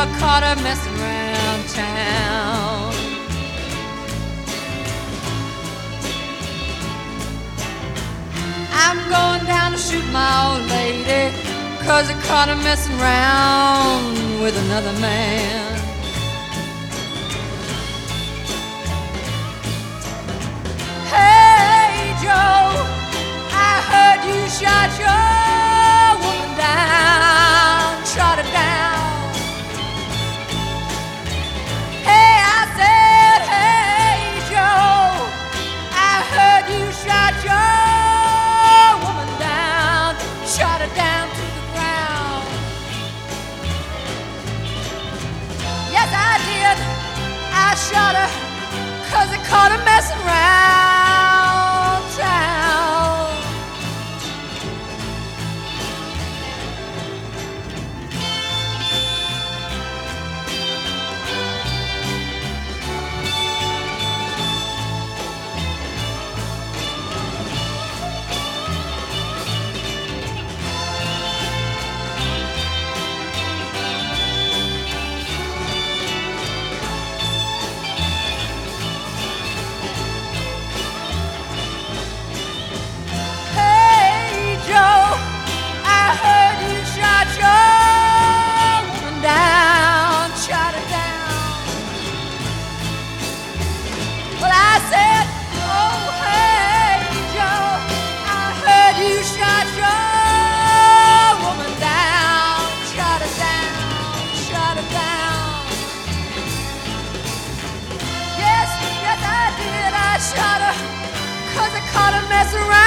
I caught her messing around town. I'm going down to shoot my old lady, 'cause I caught her messing around with another man. Hey Joe, I heard you shot your woman down, shot her down. Hey, I said, hey Joe, I heard you shot your woman down, shot her down to the ground. Yes, I did. I shot her 'cause I caught her messing around town. Shot her 'cause I caught her messing around.